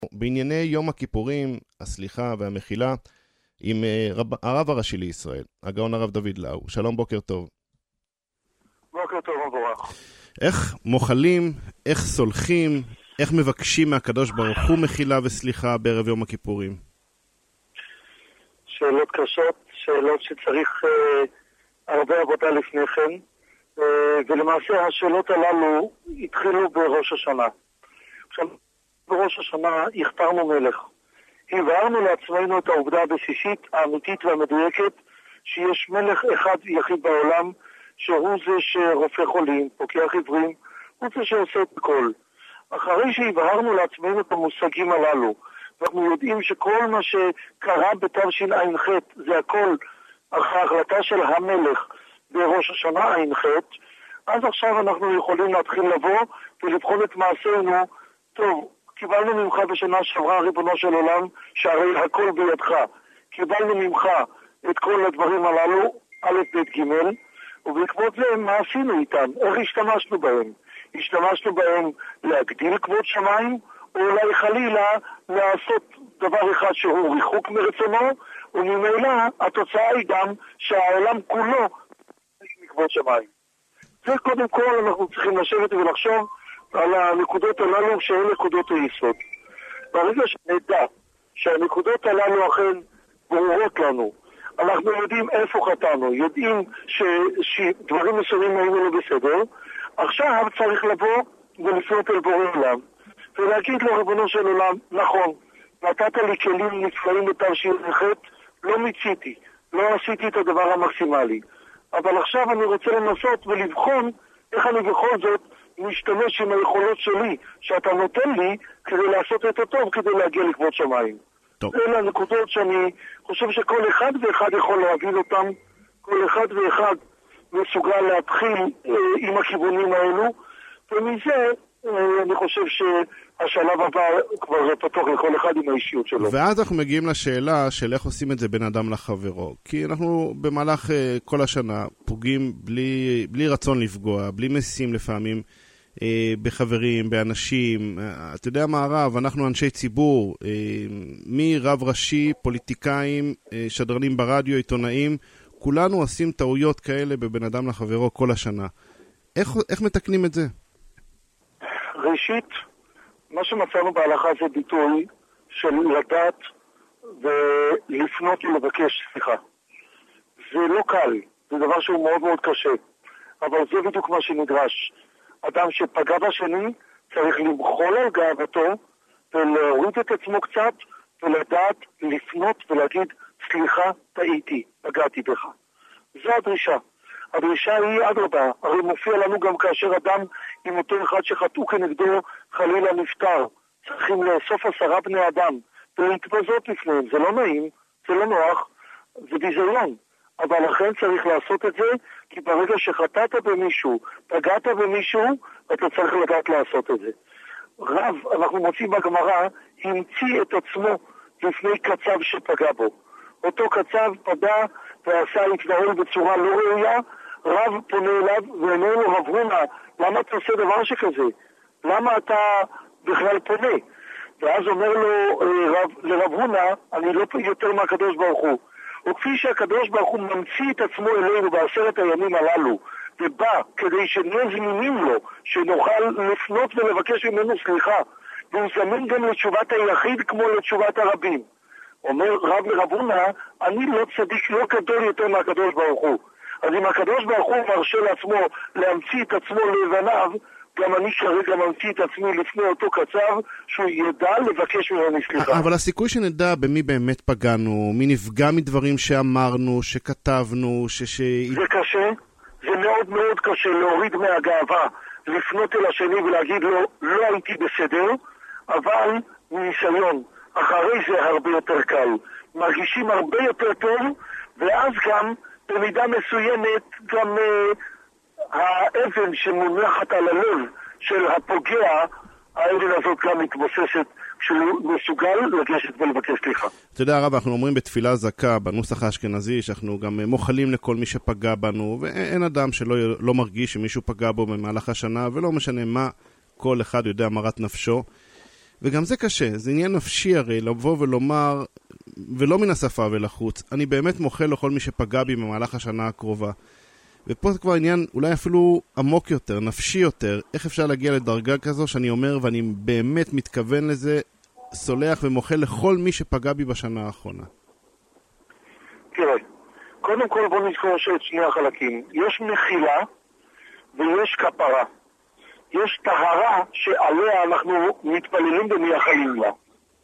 בענייני יום הכיפורים, הסליחה והמחילה, עם הרב הראשי לישראל, הגאון הרב דוד לאו. שלום, בוקר טוב. בוקר טוב, מבורך. איך מוחלים, איך סולחים, איך מבקשים מהקדוש ברוך הוא מחילה וסליחה בערב יום הכיפורים? שאלות קשות, שאלות שצריך הרבה עבודה לפני כן, ולמעשה השאלות הללו התחילו בראש השנה. עכשיו, בראש השנה הכתרנו מלך. הבהרנו לעצמנו את העובדה הבסיסית, האמיתית והמדויקת, שיש מלך אחד יחיד בעולם, שהוא זה שרופא חולים, פוקח עיוורים, הוא זה שעושה את הכל. אחרי שהבהרנו לעצמנו את המושגים הללו, ואנחנו יודעים שכל מה שקרה בתשע"ח זה הכל ההחלטה של המלך בראש השנה ע"ח, אז עכשיו אנחנו יכולים להתחיל לבוא ולבחון את מעשינו. טוב, קיבלנו ממך בשנה שעברה, ריבונו של עולם, שהרי הכל בידך. קיבלנו ממך את כל הדברים הללו, א' ב' ג', ובעקבות זה מה עשינו איתם? איך השתמשנו בהם? השתמשנו בהם להגדיל כבוד שמיים, או אולי חלילה לעשות דבר אחד שהוא ריחוק מרצונו, וממילא התוצאה היא גם שהעולם כולו מכבוד שמיים. זה קודם כל אנחנו צריכים לשבת ולחשוב על הנקודות הללו שהן נקודות היסוד. ברגע שנדע שהנקודות הללו אכן ברורות לנו, אנחנו יודעים איפה חטאנו, יודעים שדברים מסוימים היו לא בסדר, עכשיו צריך לבוא ולפנות אל בורא עולם ולהגיד לו, ריבונו של עולם, נכון, נתת לי כלים נפלאים בתשע"ח, לא מיציתי, לא עשיתי את הדבר המקסימלי, אבל עכשיו אני רוצה לנסות ולבחון איך אני בכל זאת משתמש עם היכולות שלי שאתה נותן לי כדי לעשות את הטוב, כדי להגיע לכבוד שמיים. אלה הנקודות שאני חושב שכל אחד ואחד יכול להבין אותם, כל אחד ואחד מסוגל להתחיל עם הכיוונים האלו, ומזה אני חושב שהשלב הבא כבר פתוח לכל אחד עם האישיות שלו. ואז אנחנו מגיעים לשאלה של איך עושים את זה בין אדם לחברו. כי אנחנו במהלך כל השנה פוגעים בלי רצון לפגוע, בלי משים לפעמים בחברים, באנשים. אתה יודע מה הרב, אנחנו אנשי ציבור, מרב ראשי, פוליטיקאים, שדרנים ברדיו, עיתונאים, כולנו עושים טעויות כאלה בבין אדם לחברו כל השנה. איך מתקנים את זה? ראשית, מה שמצאנו בהלכה זה ביטוי של לדעת ולפנות ולבקש סליחה. זה לא קל, זה דבר שהוא מאוד מאוד קשה, אבל זה בדיוק מה שנדרש. אדם שפגע בשני צריך למחול על גאוותו ולהוריד את עצמו קצת ולדעת לפנות ולהגיד סליחה, טעיתי, פגעתי בך. זו הדרישה. הדרישה היא אדרבה, הרי מופיע לנו גם כאשר אדם עם אותו אחד שחטאו כנגדו חלילה נפטר. צריכים לאסוף 10 בני אדם ולהתבזות לפניהם. זה לא נעים, זה לא נוח, זה ביזיון. אבל לכן צריך לעשות את זה, כי ברגע שחטאת במישהו, פגעת במישהו, אתה צריך לדעת לעשות את זה. רב, אנחנו מוצאים בגמרא, המציא את עצמו לפני קצב שפגע בו. אותו קצב פגע ועשה התנהל בצורה לא ראויה, רב פונה אליו ואומר לו, רב הונא, למה אתה עושה דבר שכזה? למה אתה בכלל פונה? ואז אומר לו לרב הונא, אני לא יותר מהקדוש ברוך הוא. וכפי שהקדוש ברוך הוא ממציא את עצמו אלינו ב10 הימים הללו, ובא כדי שנהיה זמינים לו, שנוכל לפנות ולבקש ממנו סליחה, והוא זמין גם לתשובת היחיד כמו לתשובת הרבים. אומר רב לרב הונא, אני לא צדיק, לא גדול יותר מהקדוש ברוך הוא. אז אם הקדוש ברוך הוא מרשה לעצמו להמציא את עצמו לבניו, גם אני כרגע ממציא את עצמי לפני אותו קצב, שהוא ידע לבקש ממנו סליחה. אבל הסיכוי שנדע במי באמת פגענו, מי נפגע מדברים שאמרנו, שכתבנו, זה קשה, זה מאוד מאוד קשה להוריד מהגאווה, לפנות אל השני ולהגיד לו, לא הייתי בסדר, אבל מניסיון, אחרי זה הרבה יותר קל. מרגישים הרבה יותר טוב, ואז גם במידה מסוימת גם האבן שמונחת על הלב של הפוגע, האבן הזאת גם מתבוססת כשהוא מסוגל לגשת ולבקש סליחה. אתה יודע הרב, אנחנו אומרים בתפילה זכה בנוסח האשכנזי שאנחנו גם מוחלים לכל מי שפגע בנו, ואין אדם שלא מרגיש שמישהו פגע בו במהלך השנה, ולא משנה מה, כל אחד יודע מרת נפשו. וגם זה קשה, זה עניין נפשי הרי, לבוא ולומר, ולא מן השפה ולחוץ, אני באמת מוחל לכל מי שפגע בי במהלך השנה הקרובה. ופה זה כבר עניין אולי אפילו עמוק יותר, נפשי יותר, איך אפשר להגיע לדרגה כזו שאני אומר, ואני באמת מתכוון לזה, סולח ומוחל לכל מי שפגע בי בשנה האחרונה. תראה, קודם כל בוא נזכור שאת שני החלקים. יש מחילה ויש כפרה. יש טהרה שעליה אנחנו מתפללים ומייחלים לה.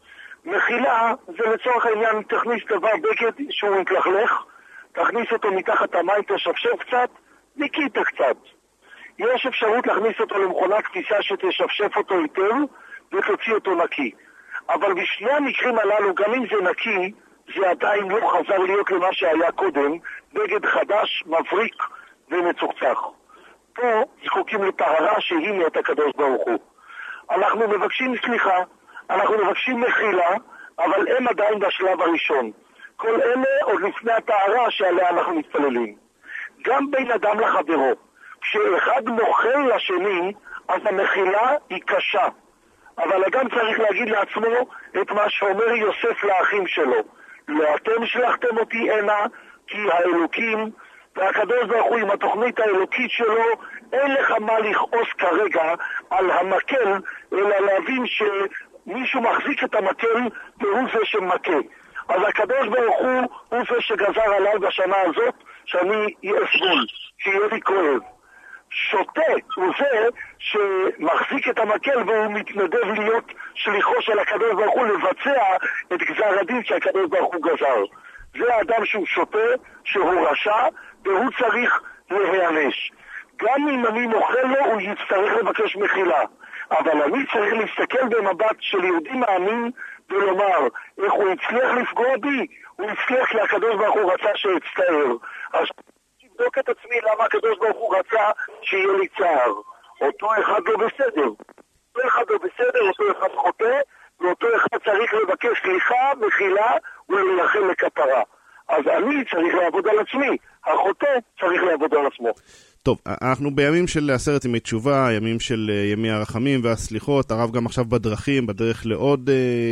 מחילה זה לצורך העניין, תכניס דבר בגד שהוא מתלכלך, תכניס אותו מתחת המים, תשפשף קצת, ניקית קצת. יש אפשרות להכניס אותו למכונת כביסה שתשפשף אותו היטב ותוציא אותו נקי. אבל בשני המקרים הללו, גם אם זה נקי, זה עדיין לא חזר להיות למה שהיה קודם, בגד חדש, מבריק ומצוחצח. פה זקוקים לטהרה שהיא מאת הקדוש ברוך הוא. אנחנו מבקשים סליחה, אנחנו מבקשים מחילה, אבל הם עדיין בשלב הראשון. כל אלה עוד לפני הטהרה שעליה אנחנו מתפללים. גם בין אדם לחברו, כשאחד מוחל לשני, אז המחילה היא קשה. אבל אדם צריך להגיד לעצמו את מה שאומר יוסף לאחים שלו. לא אתם שלחתם אותי הנה, כי האלוקים, והקדוש ברוך הוא עם התוכנית האלוקית שלו, אין לך מה לכעוס כרגע על המקל, אלא להבין שמישהו מחזיק את המקל והוא זה שמכה. אז הקדוש ברוך הוא זה שגזר עליי בשנה הזאת, שאני אסבול, שיהיה לי כואב. שוטה הוא זה שמחזיק את המקל והוא מתנדב להיות שליחו של הקדוש ברוך הוא לבצע את גזר הדין שהקדוש ברוך הוא גזר. זה האדם שהוא שוטה, שהוא רשע, והוא צריך להיענש. גם אם אני מוחל לו, הוא יצטרך לבקש מחילה. אבל אני צריך להסתכל במבט של יהודי מאמין ולומר, איך הוא הצליח לפגוע בי? הוא הצליח כי הקדוש ברוך הוא רצה שאצטער. אז תבדוק את עצמי למה הקדוש ברוך הוא רצה שיהיה לי צער. אותו אחד לא בסדר. אותו אחד לא בסדר, אותו אחד חוטא, ואותו אחד צריך לבקש סליחה, מחילה ולהילחם לכפרה. אז אני צריך לעבוד על עצמי, החוטא צריך לעבוד על עצמו. טוב, אנחנו בימים של 10 ימי תשובה, ימים של ימי הרחמים והסליחות, הרב גם עכשיו בדרכים, בדרך לעוד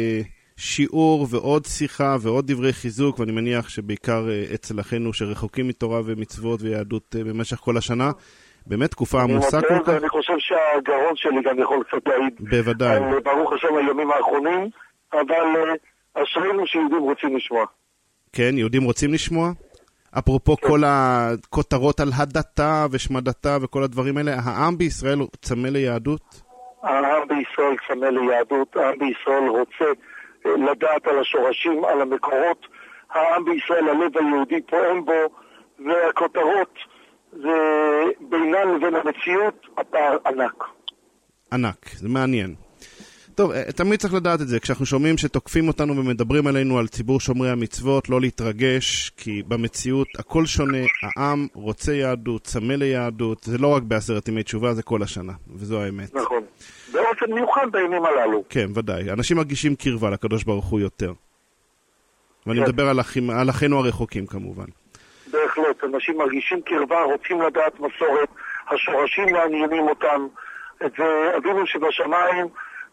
שיעור ועוד שיחה ועוד דברי חיזוק, ואני מניח שבעיקר אצל אחינו שרחוקים מתורה ומצוות ויהדות במשך כל השנה, באמת תקופה עמוסה כל כך. אני חושב שהגרון שלי גם יכול קצת להעיד. בוודאי. ברוך השם הימים האחרונים, אבל אשרינו שיהודים רוצים לשמוע. כן, יהודים רוצים לשמוע? אפרופו כל הכותרות על הדתה ושמדתה וכל הדברים האלה, העם בישראל צמא ליהדות? העם בישראל צמא ליהדות, העם בישראל רוצה לדעת על השורשים, על המקורות. העם בישראל, הלב היהודי פועם בו, והכותרות זה בינן לבין המציאות הפער ענק. ענק, זה מעניין. טוב, תמיד צריך לדעת את זה, כשאנחנו שומעים שתוקפים אותנו ומדברים עלינו על ציבור שומרי המצוות, לא להתרגש, כי במציאות הכל שונה, העם רוצה יהדות, צמא ליהדות, זה לא רק ב10 ימי תשובה, זה כל השנה, וזו האמת. נכון, באופן מיוחד בימים הללו. כן, ודאי, אנשים מרגישים קרבה לקדוש ברוך הוא יותר. ואני מדבר על אחינו הרחוקים כמובן. בהחלט, אנשים מרגישים קרבה, רוצים לדעת מסורת, השורשים מעניינים אותם, ואבינו שבשמיים,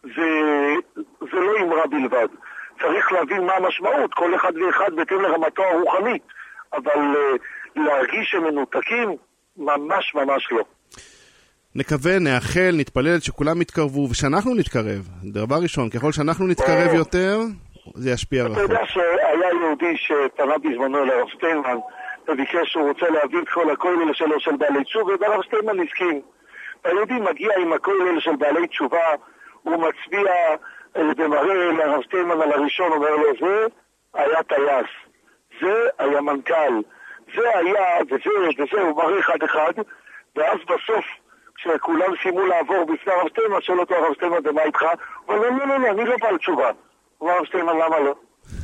זה לא אמרה בלבד. צריך להבין מה המשמעות, כל אחד ואחד בהתאם לרמתו הרוחנית, אבל להרגיש שמנותקים, ממש ממש לא. נקווה, נאחל, נתפלל שכולם יתקרבו, ושאנחנו נתקרב. דבר ראשון, ככל שאנחנו נתקרב יותר, זה ישפיע רחוק. אתה יודע שהיה יהודי שפנה בזמנו לרב שטיינמן, וביקש שהוא רוצה להביא את כל הכולל שלו של בעלי תשובה, והרב שטיינמן הסכים. היהודי מגיע עם הכולל של בעלי תשובה, הוא מצביע ומראה לרב שטיינמן על הראשון, אומר לו, זה היה טייס, זה היה מנכ"ל, זה היה, וזה, הוא מראה אחד אחד, ואז בסוף, כשכולם סיימו לעבור בפני הרב שטיינמן, שואל אותו הרב שטיינמן, ומה איתך? הוא אומר, לא, אני לא בעל תשובה. הוא אומר, הרב שטיינמן, למה לא?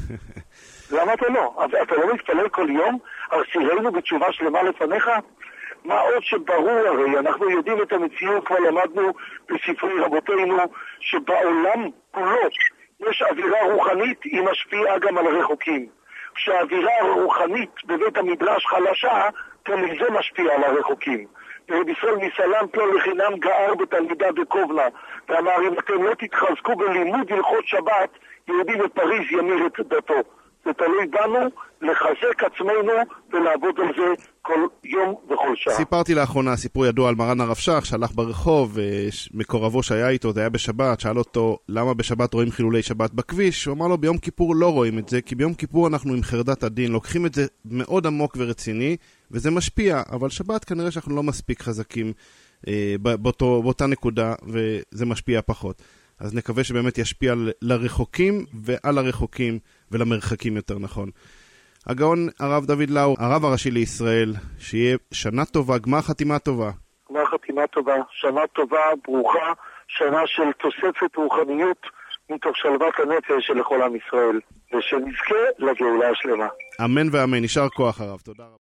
למה אתה לא? אתה לא מתפלל כל יום? הרסירנו בתשובה שלמה לפניך? מה עוד שברור הרי, אנחנו יודעים את המציאות, כבר למדנו בספרי רבותינו, שבעולם כולו יש אווירה רוחנית, היא משפיעה גם על הרחוקים. כשהאווירה הרוחנית בבית המדרש חלשה, גם זה משפיע על הרחוקים. רבי ישראל מסלנט לא לחינם גער בתלמידה בקובנה, ואמר, אם אתם לא תתחזקו בלימוד הלכות שבת, יהודי בפריז ימיר את דתו. זה תלוי בנו לחזק עצמנו ולעבוד על זה כל יום וכל שעה. סיפרתי לאחרונה סיפור ידוע על מרן הרב שך, שהלך ברחוב, מקורבו שהיה איתו, זה היה בשבת, שאל אותו למה בשבת רואים חילולי שבת בכביש, הוא אמר לו ביום כיפור לא רואים את זה, כי ביום כיפור אנחנו עם חרדת הדין, לוקחים את זה מאוד עמוק ורציני, וזה משפיע, אבל שבת כנראה שאנחנו לא מספיק חזקים באותה נקודה, וזה משפיע פחות. אז נקווה שבאמת ישפיע לרחוקים ועל הרחוקים ולמרחקים יותר נכון. הגאון הרב דוד לאו, הרב הראשי לישראל, שיהיה שנה טובה, גמר חתימה טובה. גמר חתימה טובה, שנה טובה, ברוכה, שנה של תוספת רוחניות מתוך שלוות הנפש של כל עם ישראל, ושנזכה לגאולה השלמה. אמן ואמן, יישר כוח הרב, תודה רבה.